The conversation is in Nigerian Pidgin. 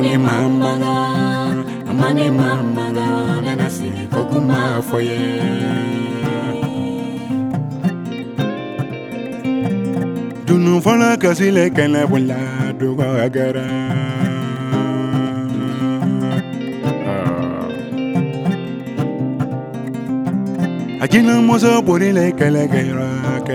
Amani mama, nana si kokuma foye. Dunu fala kasile kena bula duga agara. Ajina mozo borile kala gaira.